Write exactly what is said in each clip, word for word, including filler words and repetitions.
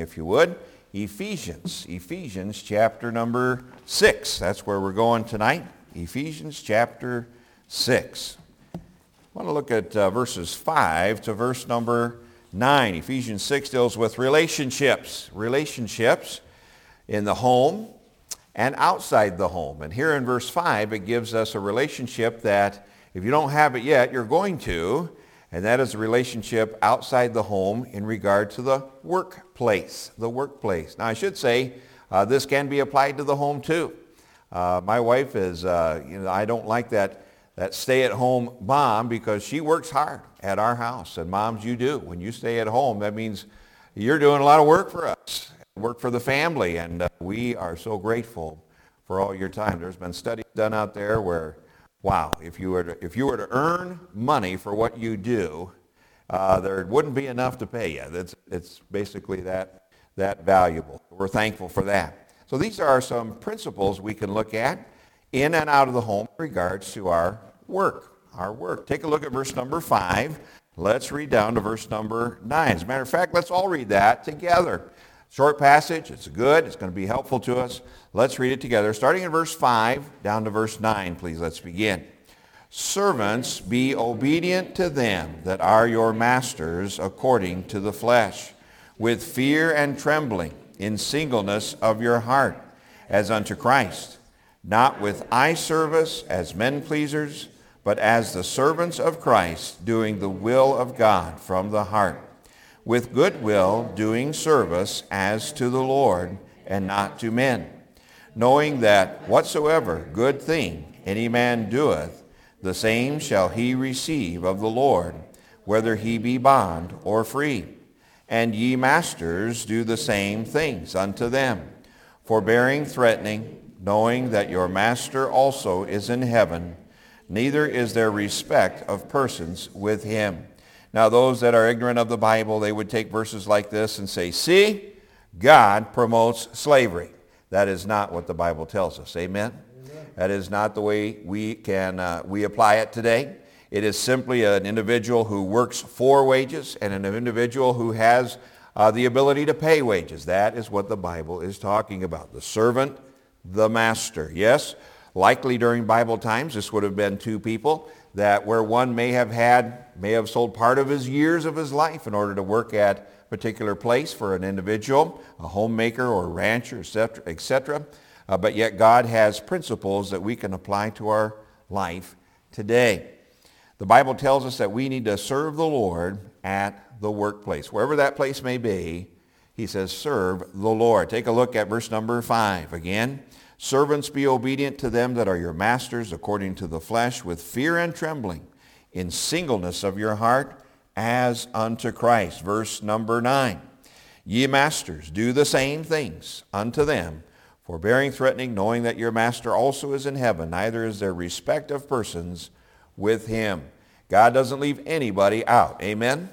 if you would, Ephesians. Ephesians chapter number six. That's where we're going tonight. Ephesians chapter six. I want to look at uh, verses five to verse number nine. Ephesians six deals with relationships. Relationships in the home and outside the home. And here in verse five, it gives us a relationship that if you don't have it yet, you're going to, and that is a relationship outside the home in regard to the workplace. The workplace. Now, I should say uh, this can be applied to the home too. Uh, my wife is, uh, you know, I don't like that, that stay-at-home mom because she works hard at our house. And moms, you do. When you stay at home, that means you're doing a lot of work for us. Work for the family, and uh, we are so grateful for all your time. There's been studies done out there where, wow, if you were to, if you were to earn money for what you do, uh, there wouldn't be enough to pay you. It's, it's basically that, that valuable. We're thankful for that. So these are some principles we can look at in and out of the home in regards to our work. Our work. Take a look at verse number five. Let's read down to verse number nine. As a matter of fact, let's all read that together. Short passage, it's good, it's going to be helpful to us. Let's read it together. Starting in verse five down to verse nine, please, let's begin. Servants, be obedient to them that are your masters according to the flesh, with fear and trembling, in singleness of your heart, as unto Christ, not with eye service as men pleasers, but as the servants of Christ, doing the will of God from the heart, with good will doing service as to the Lord and not to men, knowing that whatsoever good thing any man doeth, the same shall he receive of the Lord, whether he be bond or free. And ye masters, do the same things unto them, forbearing threatening, knowing that your master also is in heaven, neither is there respect of persons with him. Now, those that are ignorant of the Bible, they would take verses like this and say, see, God promotes slavery. That is not what the Bible tells us. Amen? Amen. That is not the way we can uh, we apply it today. It is simply an individual who works for wages and an individual who has uh, the ability to pay wages. That is what the Bible is talking about. The servant, the master. Yes, likely during Bible times, this would have been two people that where one may have had, may have sold part of his years of his life in order to work at a particular place for an individual, a homemaker or rancher, et cetera, et cetera. Uh, but yet God has principles that we can apply to our life today. The Bible tells us that we need to serve the Lord at the workplace. Wherever that place may be, he says, serve the Lord. Take a look at verse number five again. Servants, be obedient to them that are your masters according to the flesh, with fear and trembling, in singleness of your heart, as unto Christ. Verse number nine. Ye masters, do the same things unto them, forbearing threatening, knowing that your master also is in heaven, neither is there respect of persons with him. God doesn't leave anybody out. Amen?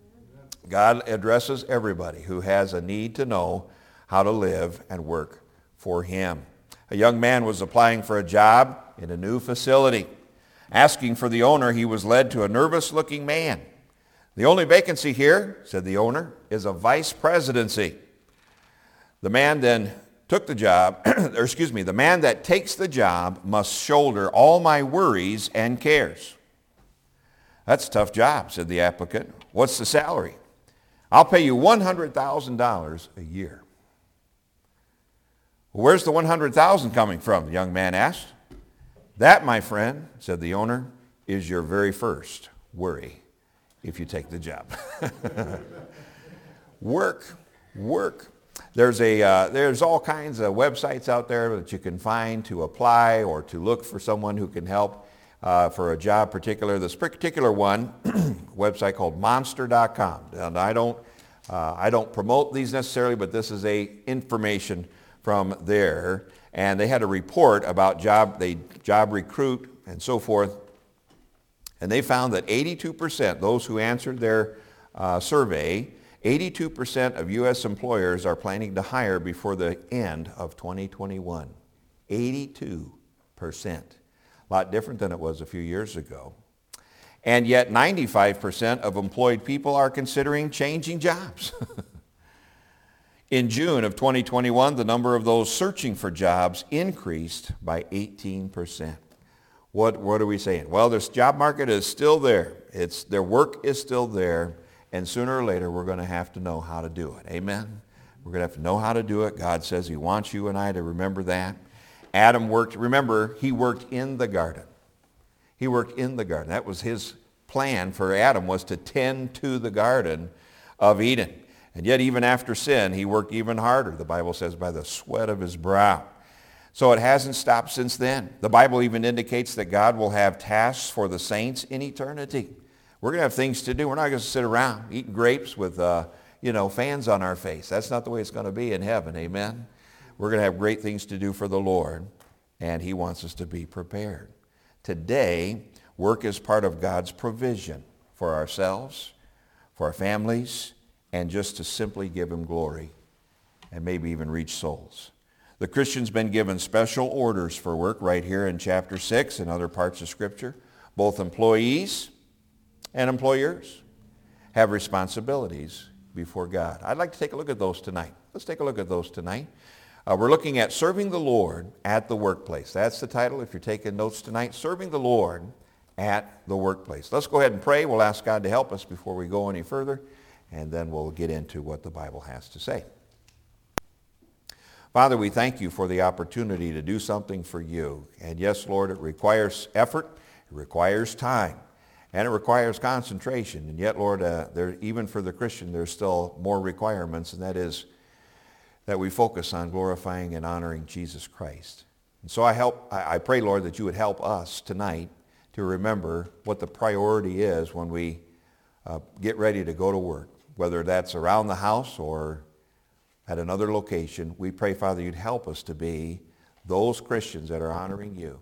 God addresses everybody who has a need to know how to live and work for him. A young man was applying for a job in a new facility. Asking for the owner, he was led to a nervous-looking man. The only vacancy here, said the owner, is a vice presidency. The man then took the job, or excuse me, the man that takes the job must shoulder all my worries and cares. That's a tough job, said the applicant. What's the salary? I'll pay you one hundred thousand dollars a year. Where's the one hundred thousand dollars coming from? The young man asked. That, my friend, said the owner, is your very first worry if you take the job. Work, work. There's, a, uh, there's all kinds of websites out there that you can find to apply or to look for someone who can help uh, for a job particular. This particular one, website called monster dot com. And I don't, uh, I don't promote these necessarily, but this is a information from there. And they had a report about job, they job recruit and so forth. And they found that eighty-two percent, those who answered their uh, survey, eighty-two percent of U S employers are planning to hire before the end of twenty twenty-one. eighty-two percent. A lot different than it was a few years ago. And yet ninety-five percent of employed people are considering changing jobs. In June of twenty twenty-one, the number of those searching for jobs increased by eighteen percent. What, what are we saying? Well, this job market is still there. It's, their work is still there, and sooner or later we're going to have to know how to do it. Amen? We're going to have to know how to do it. God says he wants you and I to remember that. Adam worked, remember, he worked in the garden. He worked in the garden. That was his plan for Adam, was to tend to the Garden of Eden. And yet even after sin, he worked even harder, the Bible says, by the sweat of his brow. So it hasn't stopped since then. The Bible even indicates that God will have tasks for the saints in eternity. We're going to have things to do. We're not going to sit around eating grapes with, uh, you know, fans on our face. That's not the way it's going to be in heaven. Amen? We're going to have great things to do for the Lord, and he wants us to be prepared. Today, work is part of God's provision for ourselves, for our families, and just to simply give him glory and maybe even reach souls. The Christian's been given special orders for work right here in chapter six and other parts of Scripture. Both employees and employers have responsibilities before God. I'd like to take a look at those tonight. Let's take a look at those tonight. Uh, we're looking at serving the Lord at the workplace. That's the title if you're taking notes tonight. Serving the Lord at the workplace. Let's go ahead and pray. We'll ask God to help us before we go any further, and then we'll get into what the Bible has to say. Father, we thank you for the opportunity to do something for you. And yes, Lord, it requires effort, it requires time, and it requires concentration. And yet, Lord, uh, there, even for the Christian, there's still more requirements, and that is that we focus on glorifying and honoring Jesus Christ. And so I, help, I, I pray, Lord, that you would help us tonight to remember what the priority is when we uh, get ready to go to work, whether that's around the house or at another location. We pray, Father, you'd help us to be those Christians that are honoring you.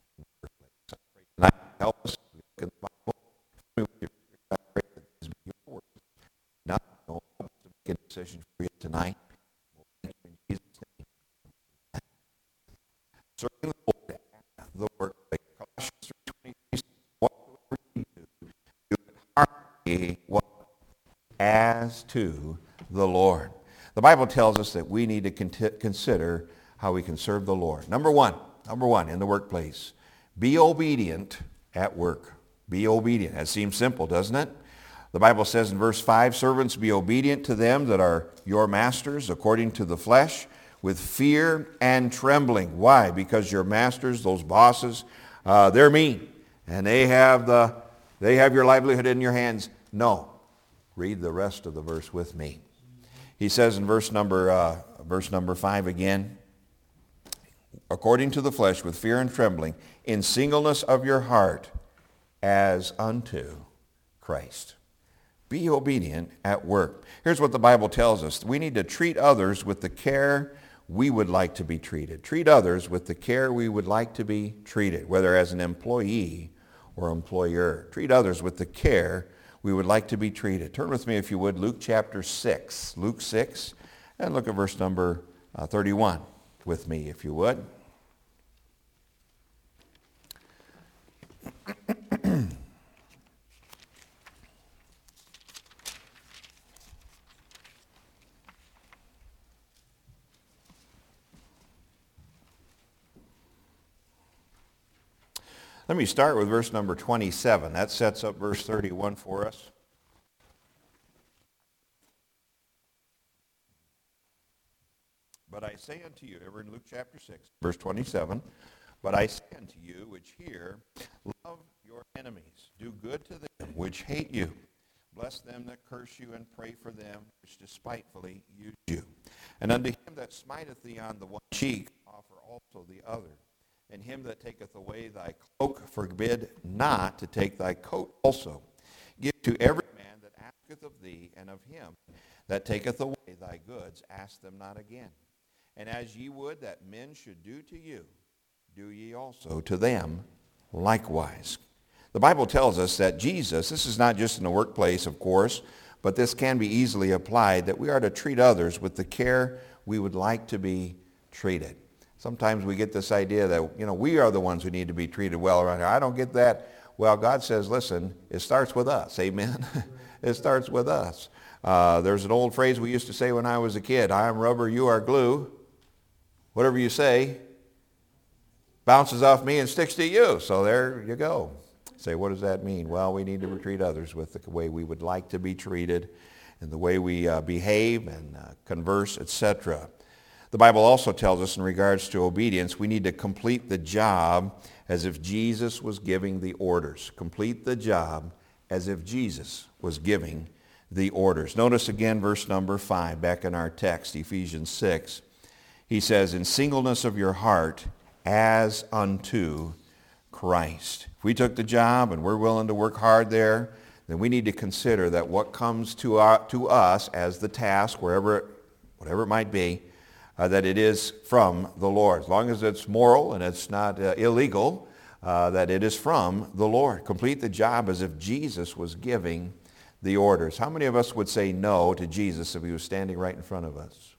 Help us look in the Bible. I pray that this be your word. Not help us to make a decision for you tonight. Thank you in Jesus' name. Serving the Lord at the workplace. Colossians three twenty-three says, whatever you do, do it heartily, what? As to the Lord. The Bible tells us that we need to con- consider how we can serve the Lord. Number one, number one, in the workplace, be obedient at work. Be obedient. That seems simple, doesn't it? The Bible says in verse five, servants, be obedient to them that are your masters according to the flesh, with fear and trembling. Why? Because your masters, those bosses, uh, they're mean, and they have the they have your livelihood in your hands. No. Read the rest of the verse with me. He says in verse number uh, verse number five again, according to the flesh, with fear and trembling, in singleness of your heart, as unto Christ. Be obedient at work. Here's what the Bible tells us. We need to treat others with the care we would like to be treated. Treat others with the care we would like to be treated, whether as an employee or employer. Treat others with the care we would like to be treated. Turn with me, if you would, Luke chapter six. Luke six, and look at verse number uh, thirty-one with me, if you would. Let me start with verse number twenty-seven. That sets up verse thirty-one for us. But I say unto you, we're in Luke chapter six, verse twenty-seven, but I say unto you which hear, love your enemies, do good to them which hate you, bless them that curse you, and pray for them which despitefully use you. And unto him that smiteth thee on the one cheek, offer also the other. And him that taketh away thy cloak, forbid not to take thy coat also. Give to every man that asketh of thee, and of him that taketh away thy goods, ask them not again. And as ye would that men should do to you, do ye also to them likewise. The Bible tells us that Jesus, this is not just in the workplace, of course, but this can be easily applied, that we are to treat others with the care we would like to be treated. Sometimes we get this idea that, you know, we are the ones who need to be treated well around here. I don't get that. Well, God says, listen, it starts with us. Amen. It starts with us. Uh, there's an old phrase we used to say when I was a kid, I am rubber, you are glue. Whatever you say bounces off me and sticks to you. So there you go. Say, what does that mean? Well, we need to treat others with the way we would like to be treated and the way we uh, behave and uh, converse, et cetera. The Bible also tells us in regards to obedience, we need to complete the job as if Jesus was giving the orders. Complete the job as if Jesus was giving the orders. Notice again verse number five back in our text, Ephesians six. He says, in singleness of your heart as unto Christ. If we took the job and we're willing to work hard there, then we need to consider that what comes to, our, to us as the task, wherever, it, whatever it might be, uh, that it is from the Lord. As long as it's moral and it's not uh, illegal, uh, that it is from the Lord. Complete the job as if Jesus was giving the orders. How many of us would say no to Jesus if he was standing right in front of us?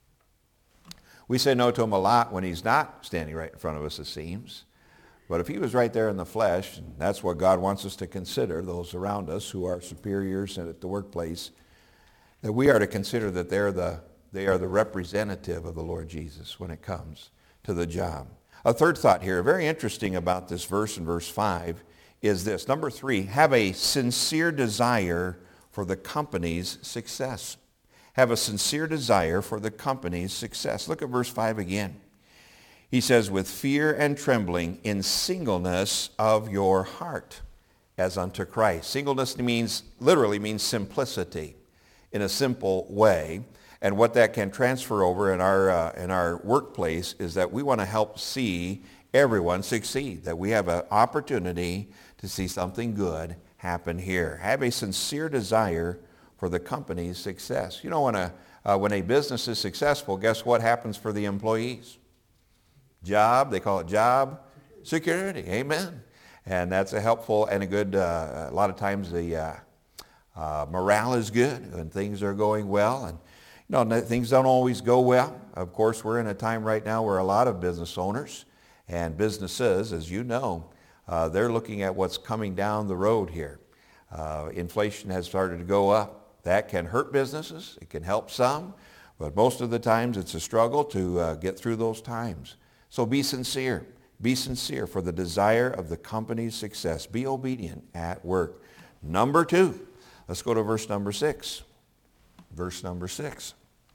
We say no to him a lot when he's not standing right in front of us, it seems. But if he was right there in the flesh, and that's what God wants us to consider, those around us who are superiors at the workplace, that we are to consider that they're the, they are the representative of the Lord Jesus when it comes to the job. A third thought here, very interesting about this verse in verse five, is this. Number three, have a sincere desire for the company's success. Have a sincere desire for the company's success. Look at verse five again. He says, with fear and trembling in singleness of your heart as unto Christ. Singleness means, literally means simplicity, in a simple way. And what that can transfer over in our, uh, in our workplace is that we want to help see everyone succeed, that we have an opportunity to see something good happen here. Have a sincere desire for the company's success. You know, when a, uh, when a business is successful, guess what happens for the employees? Job, they call it job security. Amen. And that's a helpful and a good, uh, a lot of times the uh, uh, morale is good and things are going well. And you know, things don't always go well. Of course, we're in a time right now where a lot of business owners and businesses, as you know, uh, they're looking at what's coming down the road here. Uh, inflation has started to go up. That can hurt businesses. It can help some. But most of the times it's a struggle to uh, get through those times. So be sincere. Be sincere for the desire of the company's success. Be obedient at work. Number two, let's go to verse number six. Verse number six.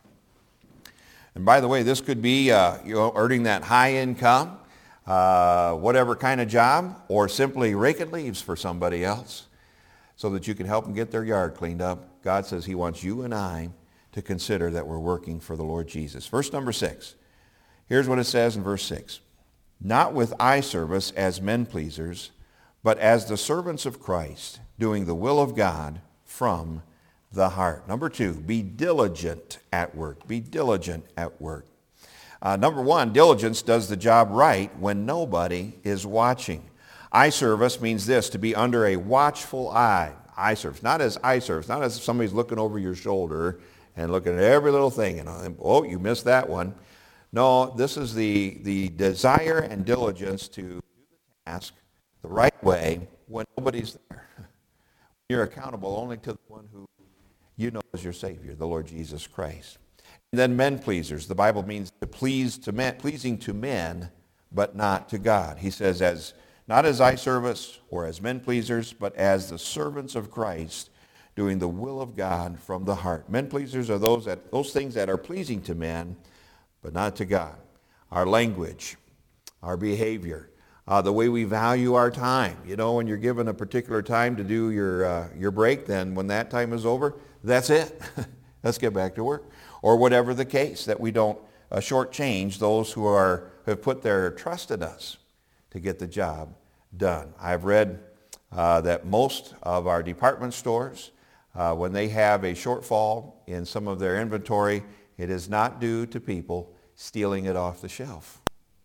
And by the way, this could be uh, you know, earning that high income, uh, whatever kind of job, or simply raking leaves for somebody else so that you can help them get their yard cleaned up. God says he wants you and I to consider that we're working for the Lord Jesus. Verse number six. Here's what it says in verse six. Not with eye service as men pleasers, but as the servants of Christ, doing the will of God from the heart. Number two, be diligent at work. Be diligent at work. Uh, number one, diligence does the job right when nobody is watching. Eye service means this, to be under a watchful eye. Eye service, not as eye service, not as somebody's looking over your shoulder and looking at every little thing and, oh, you missed that one. No, this is the, the desire and diligence to do the task the right way when nobody's there. You're accountable only to the one who you know as your Savior, the Lord Jesus Christ. And then men pleasers. The Bible means to please to men, pleasing to men, but not to God. He says, as not as eye service or as men pleasers, but as the servants of Christ, doing the will of God from the heart. Men pleasers are those that those things that are pleasing to men, but not to God. Our language, our behavior, uh, the way we value our time. You know, when you're given a particular time to do your uh, your break, then when that time is over, that's it. Let's get back to work. Or whatever the case, that we don't uh, shortchange those who are who have put their trust in us to get the job done. I've read uh, that most of our department stores, uh, when they have a shortfall in some of their inventory, it is not due to people stealing it off the shelf.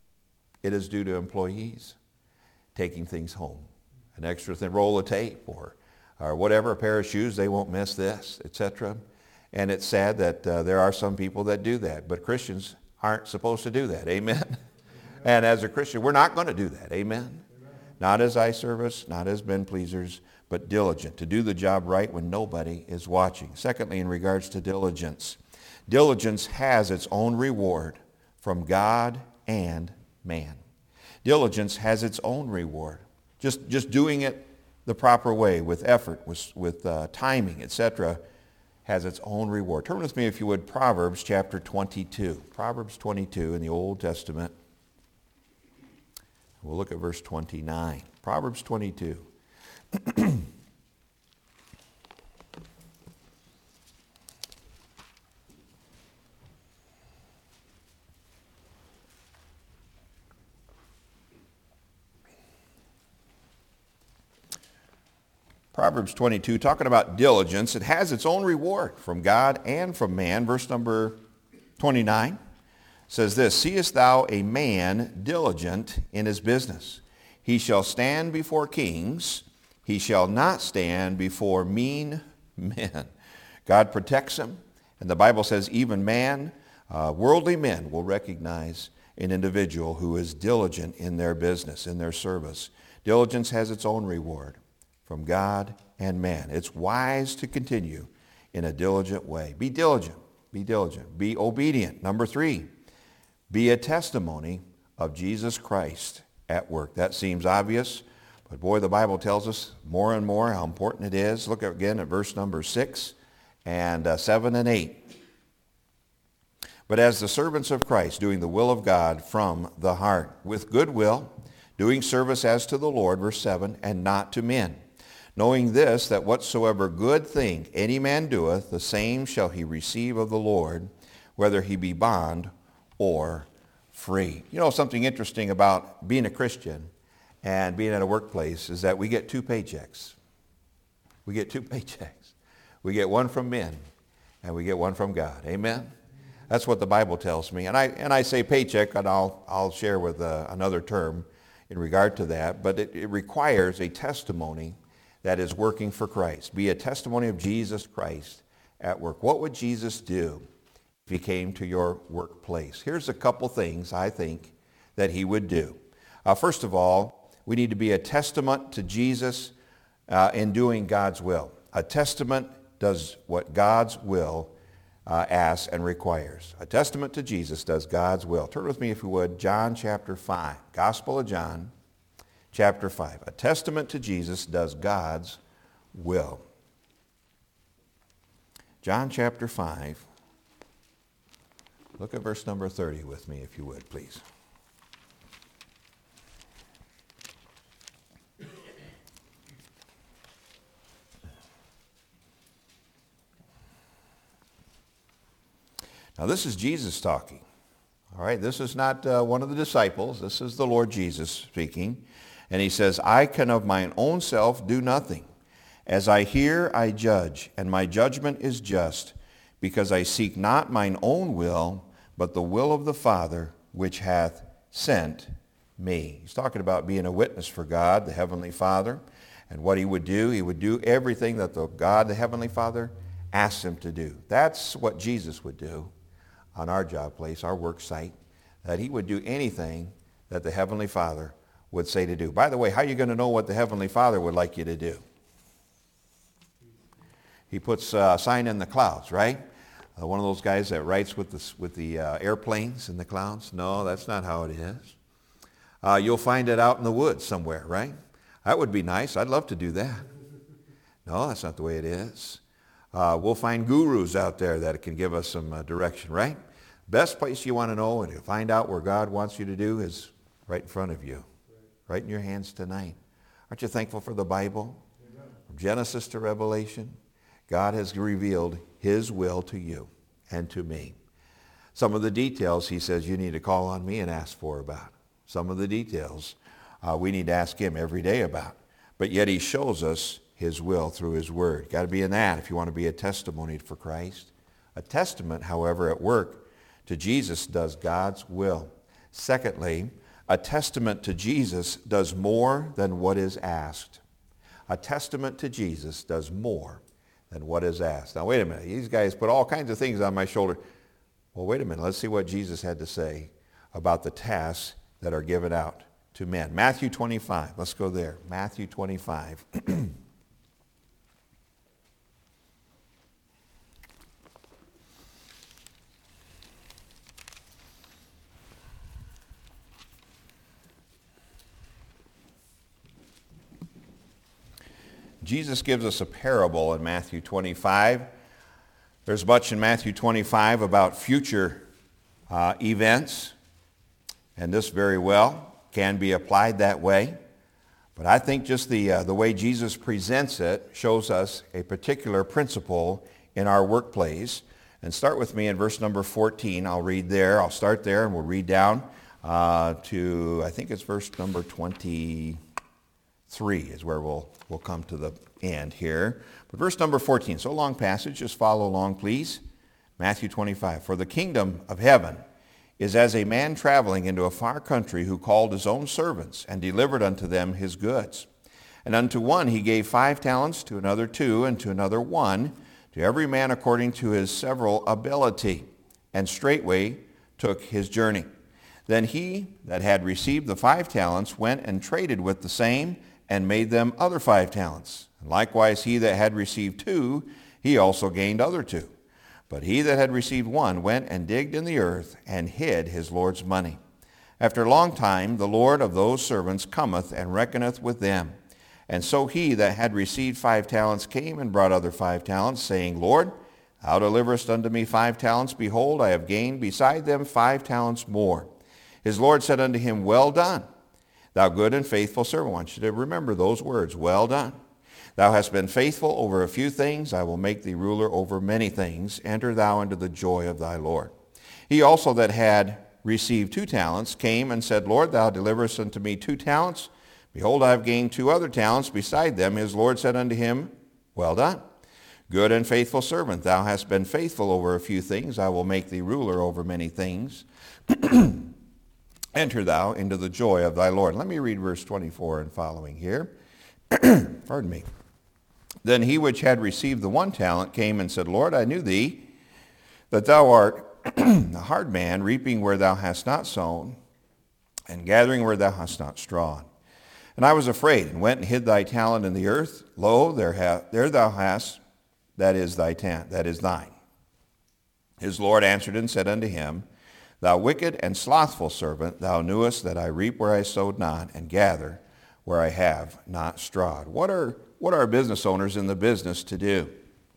It is due to employees taking things home. An extra thin roll of tape or, or whatever, a pair of shoes, they won't miss this, et cetera. And it's sad that uh, there are some people that do that. But Christians aren't supposed to do that. Amen? Amen. And as a Christian, we're not going to do that. Amen? Amen? Not as eye service, not as men pleasers, but diligent, to do the job right when nobody is watching. Secondly, in regards to diligence, diligence has its own reward from God and man. Diligence has its own reward. Just, just doing it the proper way, with effort, with, with uh, timing, et cetera, has its own reward. Turn with me, if you would, Proverbs chapter twenty-two. Proverbs twenty-two in the Old Testament. We'll look at verse twenty-nine. Proverbs twenty-two. Proverbs twenty-two, talking about diligence, it has its own reward from God and from man. Verse number twenty-nine says this, "Seest thou a man diligent in his business? He shall stand before kings. He shall not stand before mean men." God protects him. And the Bible says even man, uh, worldly men will recognize an individual who is diligent in their business, in their service. Diligence has its own reward from God and man. It's wise to continue in a diligent way. Be diligent. Be diligent. Be obedient. Number three, be a testimony of Jesus Christ at work. That seems obvious, but boy, the Bible tells us more and more how important it is. Look again at verse number six and uh, seven and eight. "But as the servants of Christ, doing the will of God from the heart, with good will, doing service as to the Lord," verse seven, "and not to men. Knowing this, that whatsoever good thing any man doeth, the same shall he receive of the Lord, whether he be bond or free." You know, something interesting about being a Christian and being at a workplace is that we get two paychecks. We get two paychecks. We get one from men and we get one from God. Amen? That's what the Bible tells me. And I, and I say paycheck, and I'll, I'll share with uh, another term in regard to that, but it, it requires a testimony that is working for Christ. Be a testimony of Jesus Christ at work. What would Jesus do if he came to your workplace? Here's a couple things I think that he would do. Uh, first of all, we need to be a testament to Jesus uh, in doing God's will. A testament does what God's will uh, asks and requires. A testament to Jesus does God's will. Turn with me, if you would, John chapter five. Gospel of John chapter five. A testament to Jesus does God's will. John chapter five. Look at verse number thirty with me, if you would, please. Now this is Jesus talking. All right, this is not uh, one of the disciples. This is the Lord Jesus speaking. And he says, "I can of mine own self do nothing. As I hear, I judge, and my judgment is just, because I seek not mine own will, but the will of the Father which hath sent me." He's talking about being a witness for God, the Heavenly Father, and what he would do. He would do everything that the God, the Heavenly Father, asked him to do. That's what Jesus would do on our job place, our work site, that he would do anything that the Heavenly Father would say to do. By the way, how are you going to know what the Heavenly Father would like you to do? He puts a sign in the clouds, right? Uh, one of those guys that writes with the, with the uh, airplanes in the clouds? No, that's not how it is. Uh, you'll find it out in the woods somewhere, right? That would be nice. I'd love to do that. No, that's not the way it is. Uh, we'll find gurus out there that can give us some uh, direction, right? Best place you want to know and to find out where God wants you to do is right in front of you, right in your hands tonight. Aren't you thankful for the Bible? Amen. From Genesis to Revelation, God has revealed his will to you and to me. Some of the details he says you need to call on me and ask for about. Some of the details uh, we need to ask him every day about. But yet he shows us his will through his word. Got to be in that if you want to be a testimony for Christ. A testament, however, at work to Jesus does God's will. Secondly, a testament to Jesus does more than what is asked. A testament to Jesus does more than what is asked. Now wait a minute, these guys put all kinds of things on my shoulder. Well, wait a minute, let's see what Jesus had to say about the tasks that are given out to men. Matthew twenty-five, let's go there. Matthew twenty-five. Jesus gives us a parable in Matthew twenty-five. There's much in Matthew twenty-five about future uh, events, and this very well can be applied that way. But I think just the, uh, the way Jesus presents it shows us a particular principle in our workplace. And start with me in verse number fourteen. I'll read there. I'll start there and we'll read down uh, to, I think it's verse number twenty-three is where we'll, we'll come to the end here. But verse number fourteen, so long passage, just follow along please. Matthew twenty-five, for the kingdom of heaven is as a man traveling into a far country who called his own servants and delivered unto them his goods. And unto one he gave five talents, to another two, and to another one, to every man according to his several ability, and straightway took his journey. Then he that had received the five talents went and traded with the same, and made them other five talents. And likewise he that had received two, he also gained other two. But he that had received one went and digged in the earth, and hid his Lord's money. After a long time the Lord of those servants cometh and reckoneth with them. And so he that had received five talents came and brought other five talents, saying, Lord, thou deliverest unto me five talents. Behold, I have gained beside them five talents more. His Lord said unto him, Well done, thou good and faithful servant. I want you to remember those words, well done. Thou hast been faithful over a few things. I will make thee ruler over many things. Enter thou into the joy of thy Lord. He also that had received two talents came and said, Lord, thou deliverest unto me two talents. Behold, I have gained two other talents beside them. His Lord said unto him, Well done, good and faithful servant. Thou hast been faithful over a few things. I will make thee ruler over many things. Enter thou into the joy of thy Lord. Let me read verse twenty-four and following here. Pardon me. Then he which had received the one talent came and said, Lord, I knew thee, that thou art a hard man, reaping where thou hast not sown, and gathering where thou hast not strawed. And I was afraid, and went and hid thy talent in the earth. Lo, there, ha- there thou hast, that is thy ta- that is thine. His Lord answered and said unto him, Thou wicked and slothful servant, thou knewest that I reap where I sowed not, and gather where I have not strawed. What are, what are business owners in the business to do?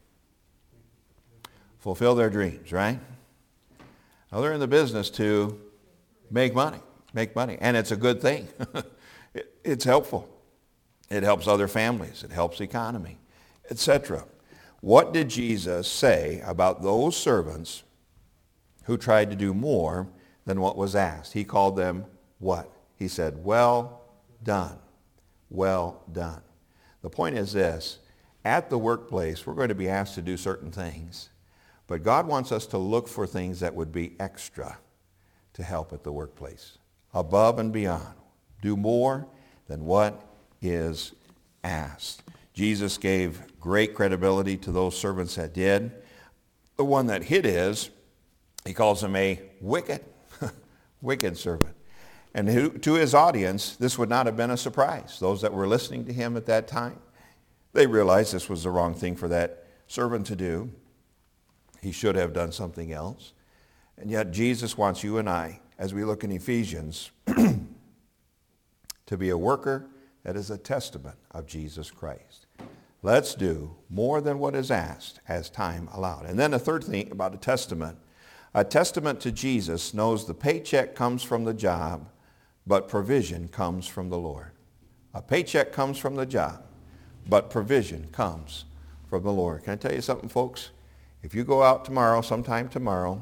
Fulfill their dreams, right? Now they're in the business to make money, make money, and it's a good thing. it, it's helpful. It helps other families. It helps the economy, et cetera. What did Jesus say about those servants who tried to do more than what was asked? He called them what? He said, well done, well done. The point is this, at the workplace, we're going to be asked to do certain things, but God wants us to look for things that would be extra to help at the workplace, above and beyond. Do more than what is asked. Jesus gave great credibility to those servants that did. The one that hid his, he calls him a wicked, wicked servant. And who, to his audience, this would not have been a surprise. Those that were listening to him at that time, they realized this was the wrong thing for that servant to do. He should have done something else. And yet Jesus wants you and I, as we look in Ephesians, to be a worker that is a testament of Jesus Christ. Let's do more than what is asked as time allowed. And then the third thing about a testament, a testament to Jesus knows the paycheck comes from the job, but provision comes from the Lord. A paycheck comes from the job, but provision comes from the Lord. Can I tell you something, folks? If you go out tomorrow, sometime tomorrow,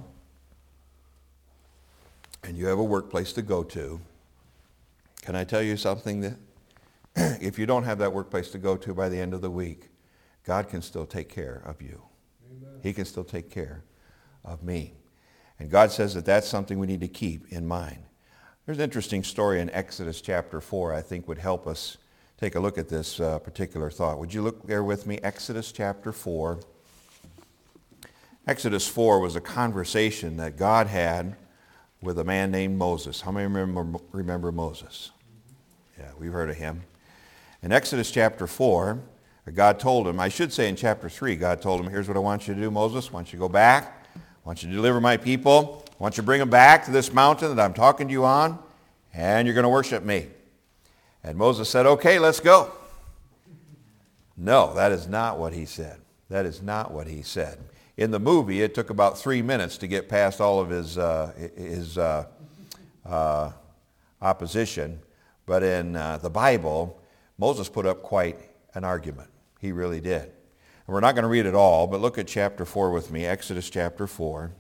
and you have a workplace to go to, can I tell you something that if you don't have that workplace to go to by the end of the week, God can still take care of you. Amen. He can still take care of me. And God says that that's something we need to keep in mind. There's an interesting story in Exodus chapter four I think would help us take a look at this uh, particular thought. Would you look there with me? Exodus chapter four. Exodus four was a conversation that God had with a man named Moses. How many remember, remember Moses? Yeah, we've heard of him. In Exodus chapter four, God told him, I should say in chapter three, God told him, here's what I want you to do, Moses. I want you to go back. I want you to deliver my people. I want you to bring them back to this mountain that I'm talking to you on, and you're going to worship me. And Moses said, okay, let's go. No, that is not what he said. That is not what he said. In the movie, it took about three minutes to get past all of his, uh, his uh, uh, opposition. But in uh, the Bible, Moses put up quite an argument. He really did. And we're not going to read it all, but look at chapter four with me, Exodus chapter four.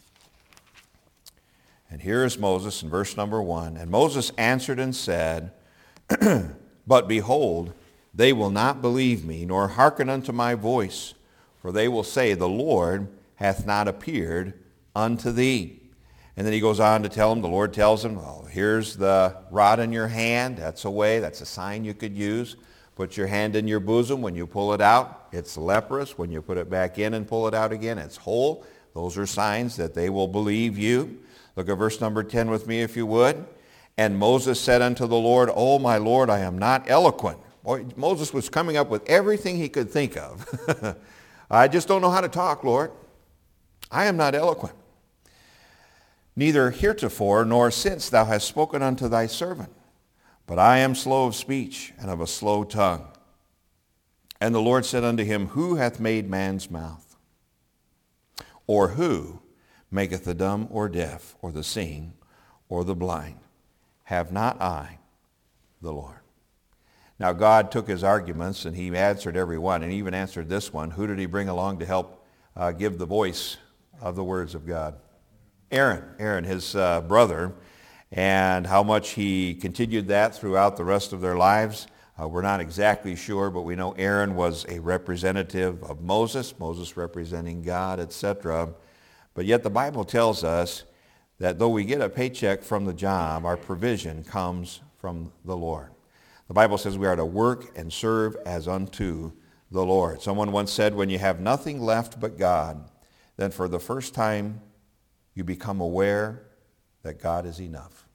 And here is Moses in verse number one. And Moses answered and said, But behold, they will not believe me, nor hearken unto my voice. For they will say, The Lord hath not appeared unto thee. And then he goes on to tell them, the Lord tells him, well, here's the rod in your hand. That's a way, that's a sign you could use. Put your hand in your bosom. When you pull it out, it's leprous. When you put it back in and pull it out again, it's whole. Those are signs that they will believe you. Look at verse number ten with me if you would. And Moses said unto the Lord, O my Lord, I am not eloquent. Boy, Moses was coming up with everything he could think of. I just don't know how to talk, Lord. I am not eloquent. Neither heretofore nor since thou hast spoken unto thy servant. But I am slow of speech and of a slow tongue. And the Lord said unto him, Who hath made man's mouth? Or who maketh the dumb or deaf, or the seeing, or the blind? Have not I, the Lord? Now God took his arguments and he answered every one, and even answered this one. Who did he bring along to help uh, give the voice of the words of God? Aaron, Aaron, his uh, brother, and how much he continued that throughout the rest of their lives, uh, we're not exactly sure, but we know Aaron was a representative of Moses, Moses representing God, et cetera. But yet the Bible tells us that though we get a paycheck from the job, our provision comes from the Lord. The Bible says we are to work and serve as unto the Lord. Someone once said, when you have nothing left but God, then for the first time you become aware that God is enough.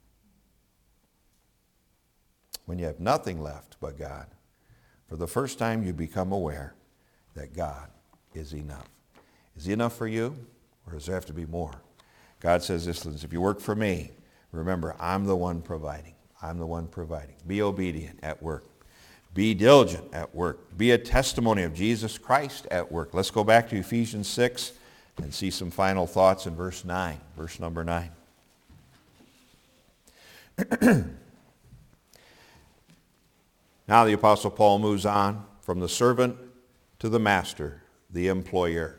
When you have nothing left but God, for the first time you become aware that God is enough. Is he enough for you, or does there have to be more? God says this, if you work for me, remember, I'm the one providing. I'm the one providing. Be obedient at work. Be diligent at work. Be a testimony of Jesus Christ at work. Let's go back to Ephesians six and see some final thoughts in verse nine. Verse number nine. Now the Apostle Paul moves on from the servant to the master, the employer,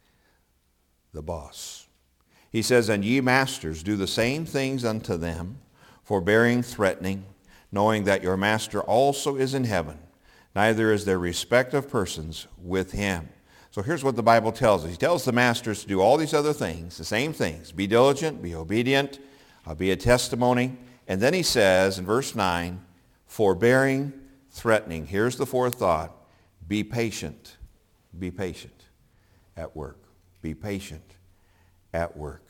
the boss. He says, And ye masters, do the same things unto them, forbearing, threatening, knowing that your master also is in heaven, neither is there respect of persons with him. So here's what the Bible tells us. He tells the masters to do all these other things, the same things. Be diligent, be obedient, uh, be a testimony. And then he says in verse nine, forbearing, threatening. Here's the fourth thought. Be patient. Be patient at work. Be patient at work.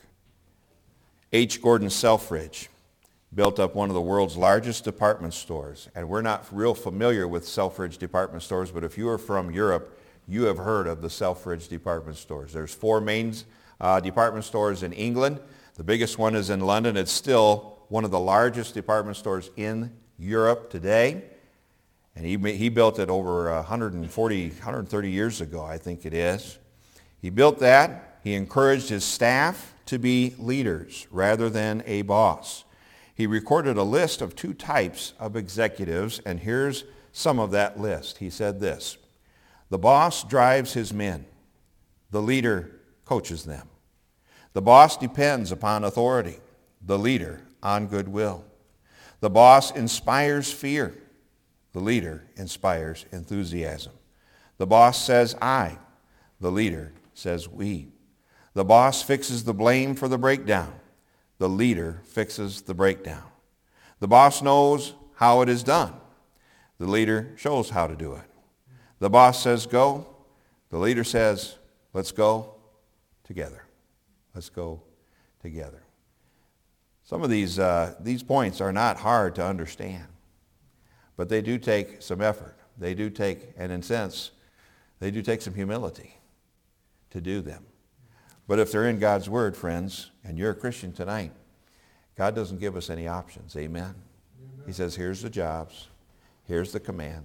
H. Gordon Selfridge built up one of the world's largest department stores. And we're not real familiar with Selfridge department stores, but if you are from Europe, you have heard of the Selfridge department stores. There's four main uh, department stores in England. The biggest one is in London. It's still one of the largest department stores in Europe today. And he, he built it over one hundred forty, one hundred thirty years ago, I think it is. He built that. He encouraged his staff to be leaders rather than a boss. He recorded a list of two types of executives, and here's some of that list. He said this: the boss drives his men. The leader coaches them. The boss depends upon authority. The leader on goodwill. The boss inspires fear. The leader inspires enthusiasm. The boss says I. The leader says we. The boss fixes the blame for the breakdown. The leader fixes the breakdown. The boss knows how it is done. The leader shows how to do it. The boss says go. The leader says let's go together. Let's go together. Some of these, uh, these points are not hard to understand, but they do take some effort. They do take, and in a sense, they do take some humility to do them. But if they're in God's Word, friends, and you're a Christian tonight, God doesn't give us any options. Amen? Amen. He says, here's the jobs, here's the commands,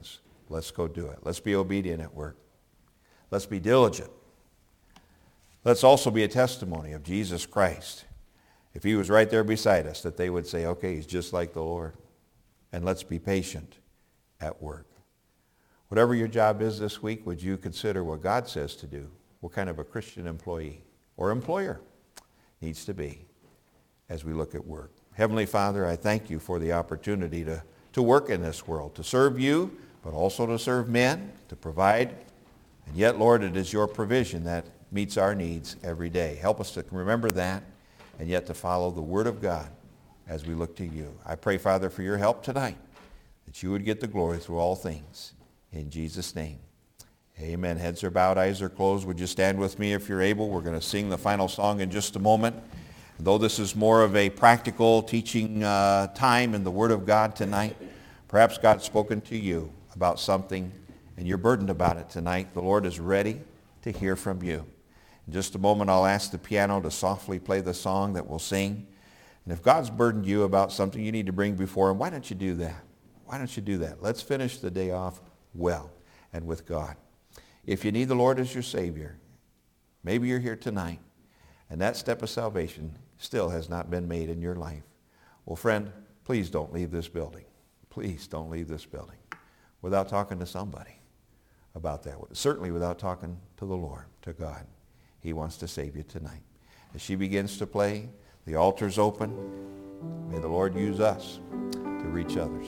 Let's go do it. Let's be obedient at work. Let's be diligent. Let's also be a testimony of Jesus Christ. If he was right there beside us, that they would say, okay, he's just like the Lord. And let's be patient at work. Whatever your job is this week, would you consider what God says to do? What kind of a Christian employee or employer needs to be as we look at work? Heavenly Father, I thank you for the opportunity to, to work in this world, to serve you, but also to serve men, to provide. And yet, Lord, it is your provision that meets our needs every day. Help us to remember that and yet to follow the Word of God as we look to you. I pray, Father, for your help tonight, that you would get the glory through all things. In Jesus' name, amen. Heads are bowed, eyes are closed. Would you stand with me if you're able? We're going to sing the final song in just a moment. Though this is more of a practical teaching uh, time in the Word of God tonight, perhaps God's spoken to you about something and you're burdened about it tonight. The Lord is ready to hear from you. In just a moment, I'll ask the piano to softly play the song that we'll sing. And if God's burdened you about something you need to bring before him, why don't you do that? Why don't you do that? Let's finish the day off well and with God. If you need the Lord as your Savior, maybe you're here tonight and that step of salvation still has not been made in your life. Well, friend, please don't leave this building. Please don't leave this building without talking to somebody about that. Certainly without talking to the Lord, to God. He wants to save you tonight. As she begins to play, the altar's open. May the Lord use us to reach others.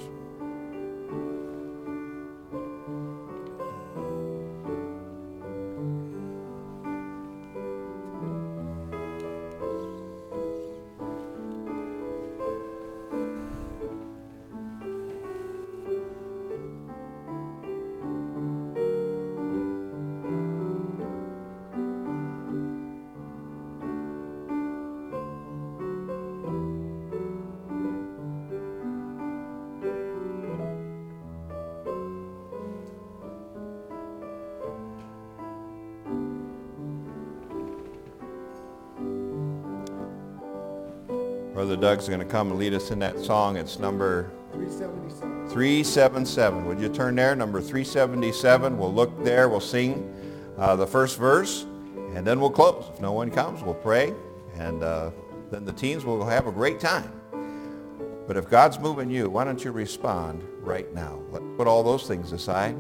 Brother Doug's going to come and lead us in that song. It's number three seventy-seven. three seventy-seven. Would you turn there? Number three seventy-seven. We'll look there. We'll sing uh, the first verse, and then we'll close. If no one comes, we'll pray, and uh, then the teens will have a great time. But if God's moving you, why don't you respond right now? Let's put all those things aside